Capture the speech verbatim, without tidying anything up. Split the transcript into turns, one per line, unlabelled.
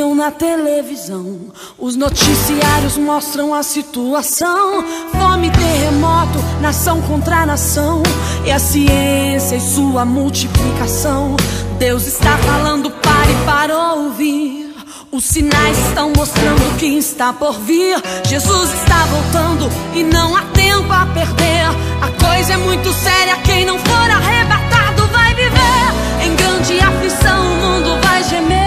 ligam na televisão, os noticiários mostram a situação. Fome, terremoto, nação contra nação, e a ciência e sua multiplicação. Deus está falando, pare para ouvir. Os sinais estão mostrando que está por vir. Jesus está voltando e não há tempo a perder. A coisa é muito séria, quem não for arrebatado vai viver em grande aflição, o mundo vai gemer.